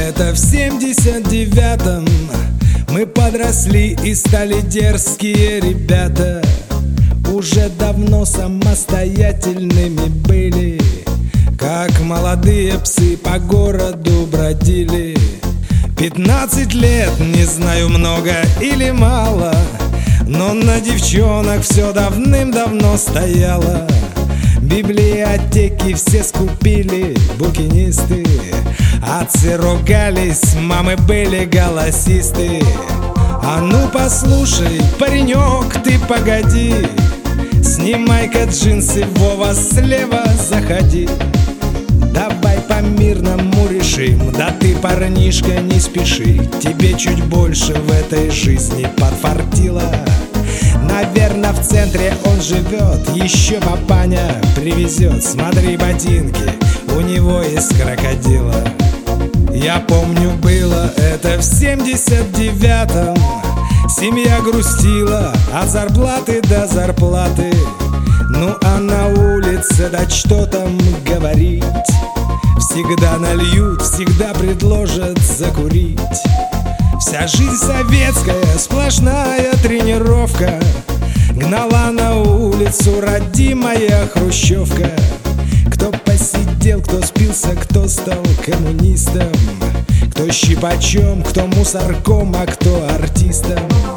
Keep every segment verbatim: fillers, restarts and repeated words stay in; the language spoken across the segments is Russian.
это в семьдесят девятом. Мы подросли и стали дерзкие ребята. Уже давно самостоятельными были, как молодые псы по городу бродили. Пятнадцать лет, не знаю, много или мало, но на девчонок все давным-давно стояло. Библиотеки все скупили букинисты, отцы ругались, мамы были голосисты. А ну послушай, паренек, ты погоди, снимай-ка джинсы, Вова, слева заходи. Давай по-мирному решим, да ты, парнишка, не спеши, тебе чуть больше в этой жизни подфартило. Наверно, в центре он живет, еще папаня привезет. Смотри, ботинки у него из крокодила. Я помню, было это в семьдесят девятом. Семья грустила от зарплаты до зарплаты. Ну а на улице, да что там говорить, всегда нальют, всегда предложат закурить. Вся жизнь советская, сплошная тренировка, гнала на улицу родимая хрущевка. Кто посидел, кто спился, кто стал коммунистом, кто щипачом, кто мусорком, а кто артистом.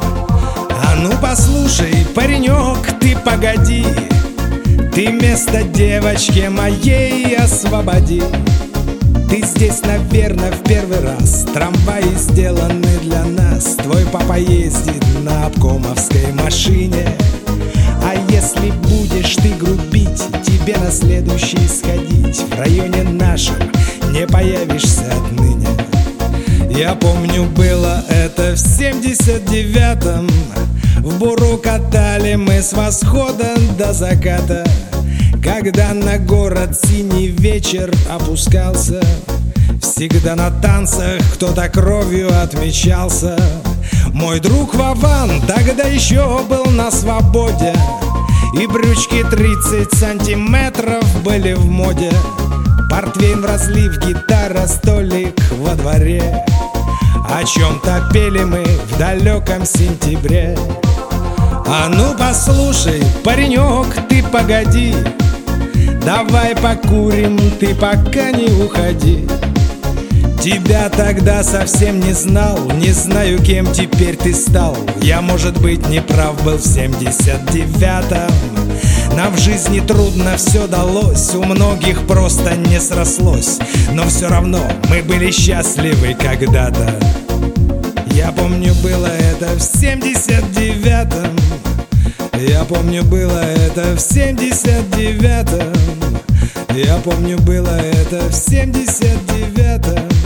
А ну послушай, паренек, ты погоди, ты место девочке моей освободи. Ты здесь, наверное, в первый раз, трамваи сделаны для нас. Твой папа ездит на обкомовской машине. А если будешь ты грубить, тебе на следующий сходить. В районе нашем не появишься отныне. Я помню, было это в семьдесят девятом. В буру катали мы с восхода до заката. Когда на город синий вечер опускался, всегда на танцах кто-то кровью отмечался. Мой друг Вован тогда еще был на свободе, и брючки тридцать сантиметров были в моде. Портвейн в разлив, гитара, столик во дворе. О чем-то пели мы в далеком сентябре. А ну послушай, паренек, ты погоди, давай покурим, ты пока не уходи. Тебя тогда совсем не знал, не знаю, кем теперь ты стал. Я, может быть, не прав был в семьдесят девятом. Нам в жизни трудно все далось, у многих просто не срослось, но все равно мы были счастливы когда-то. Я помню, было это в семьдесят девятом. Я помню, было это в семьдесят девятом. Я помню, было это в семьдесят девятом.